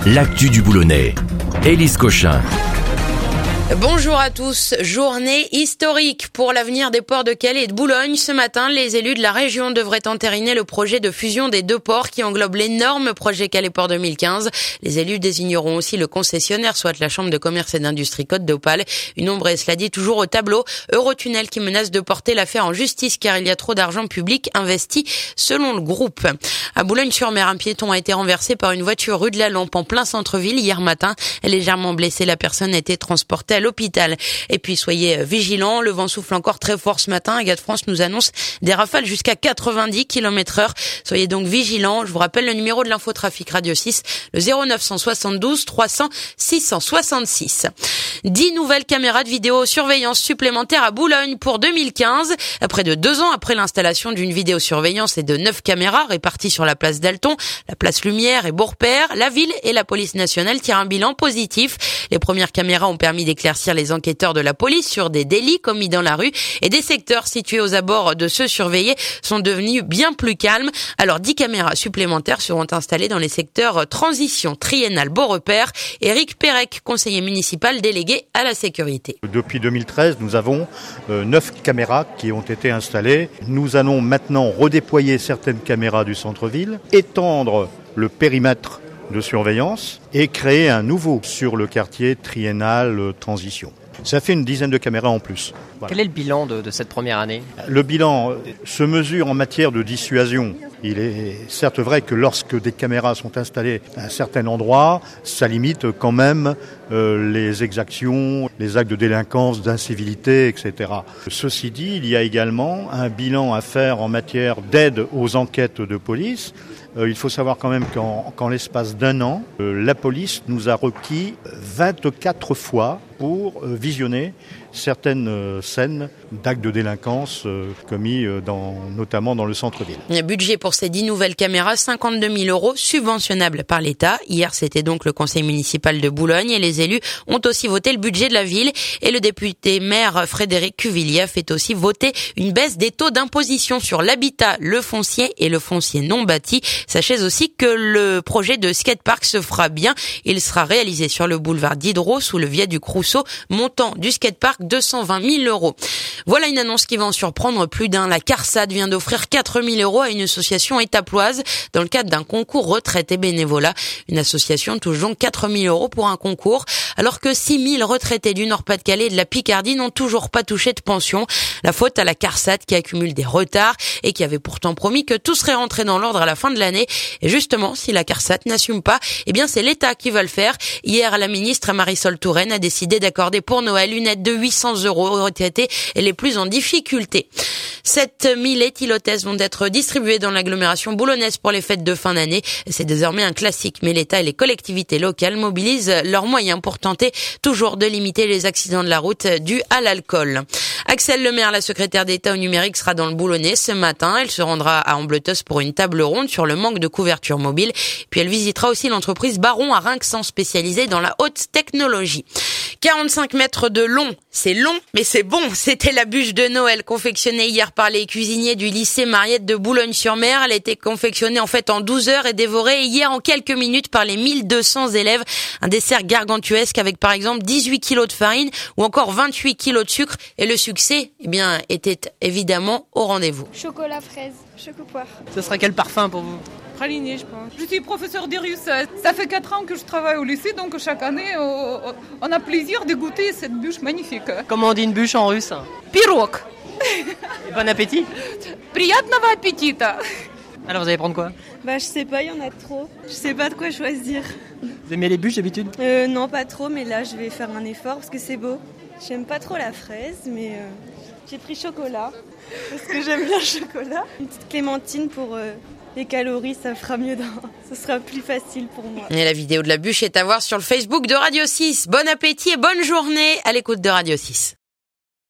l'actu du Boulonnais. Élise Cochin. Bonjour à tous. Journée historique pour l'avenir des ports de Calais et de Boulogne. Ce matin, les élus de la région devraient entériner le projet de fusion des deux ports qui englobe l'énorme projet Calais Port 2015. Les élus désigneront aussi le concessionnaire, soit la Chambre de commerce et d'industrie Côte d'Opale. Une ombre est, cela dit, toujours au tableau. Eurotunnel qui menace de porter l'affaire en justice car il y a trop d'argent public investi selon le groupe. À Boulogne-sur-Mer, un piéton a été renversé par une voiture rue de la Lampe en plein centre-ville hier matin. Légèrement blessée, la personne a été transportée à l'hôpital. Et puis soyez vigilants, le vent souffle encore très fort ce matin. Agat France nous annonce des rafales jusqu'à 90 km/h. Soyez donc vigilants. Je vous rappelle le numéro de l'infotrafic Radio 6, le 0972 300 666. 10 nouvelles caméras de vidéosurveillance supplémentaires à Boulogne pour 2015. Près de 2 ans après l'installation d'une vidéosurveillance et de 9 caméras réparties sur la place Dalton, la place Lumière et Beaurepaire, la ville et la police nationale tirent un bilan positif. Les premières caméras ont permis d'éclaircir les enquêteurs de la police sur des délits commis dans la rue et des secteurs situés aux abords de ceux surveillés sont devenus bien plus calmes. Alors 10 caméras supplémentaires seront installées dans les secteurs transition triennale Beaurepaire. Éric Pérec, conseiller municipal délégué à la sécurité. Depuis 2013, nous avons 9 caméras qui ont été installées. Nous allons maintenant redéployer certaines caméras du centre-ville, étendre le périmètre de surveillance et créer un nouveau sur le quartier triennal transition. Ça fait une dizaine de caméras en plus. Voilà. Quel est le bilan de cette première année ? Le bilan se mesure en matière de dissuasion. Il est certes vrai que lorsque des caméras sont installées à un certain endroit, ça limite quand même les exactions, les actes de délinquance, d'incivilité, etc. Ceci dit, il y a également un bilan à faire en matière d'aide aux enquêtes de police. Il faut savoir quand même qu'en l'espace d'un an, la police nous a requis 24 fois pour visionner certaines scènes d'actes de délinquance commis notamment dans le centre-ville. Le budget pour ces 10 nouvelles caméras, 52 000 € subventionnables par l'État. Hier, c'était donc le conseil municipal de Boulogne et les élus ont aussi voté le budget de la ville. Et le député maire Frédéric Cuvillier a fait aussi voter une baisse des taux d'imposition sur l'habitat, le foncier et le foncier non bâti. Sachez aussi que le projet de skatepark se fera bien. Il sera réalisé sur le boulevard Diderot sous le viaduc Rousseau. Montant du skatepark 220 000 €. Voilà une annonce qui va en surprendre plus d'un. La CARSAT vient d'offrir 4 000 € à une association étaploise dans le cadre d'un concours retraite et bénévolat. Une association touche donc 4 000 € pour un concours, alors que 6 000 retraités du Nord-Pas-de-Calais et de la Picardie n'ont toujours pas touché de pension. La faute à la CARSAT qui accumule des retards et qui avait pourtant promis que tout serait rentré dans l'ordre à la fin de l'année. Et justement, si la CARSAT n'assume pas, eh bien c'est l'État qui va le faire. Hier, la ministre Marisol Touraine a décidé d'accorder pour Noël une aide de 800 € aux retraités et les plus en difficulté. 7 000 éthylotestes vont être distribués dans l'agglomération boulonnaise pour les fêtes de fin d'année. C'est désormais un classique, mais l'État et les collectivités locales mobilisent leurs moyens pour tenter toujours de limiter les accidents de la route dus à l'alcool. Axelle Lemaire, la secrétaire d'État au numérique, sera dans le Boulonnais ce matin. Elle se rendra à Ambleteuse pour une table ronde sur le manque de couverture mobile. Puis elle visitera aussi l'entreprise Baron à Rinxan, spécialisée dans la haute technologie. 45 mètres de long, c'est long, mais c'est bon. C'était la bûche de Noël confectionnée hier par les cuisiniers du lycée Mariette de Boulogne-sur-Mer. Elle a été confectionnée en fait en 12 heures et dévorée hier en quelques minutes par les 1200 élèves. Un dessert gargantuesque avec par exemple 18 kilos de farine ou encore 28 kilos de sucre. Et le succès, eh bien, était évidemment au rendez-vous. Chocolat fraise, chocopoire. Ce sera quel parfum pour vous ? Praliné, je pense. Je suis professeur de russe. Ça fait 4 ans que je travaille au lycée, donc chaque année, on a plaisir de goûter cette bûche magnifique. Comment on dit une bûche en russe ? Pirog. Et bon appétit. Приятного аппетита. Alors vous allez prendre quoi ? Je sais pas, il y en a trop. Je sais pas de quoi choisir. Vous aimez les bûches d'habitude ? Non, pas trop, mais là, je vais faire un effort parce que c'est beau. J'aime pas trop la fraise, mais j'ai pris chocolat parce que j'aime bien le chocolat. Une petite clémentine pour les calories, ça fera mieux. Ce sera plus facile pour moi. Et la vidéo de la bûche est à voir sur le Facebook de Radio 6. Bon appétit et bonne journée à l'écoute de Radio 6.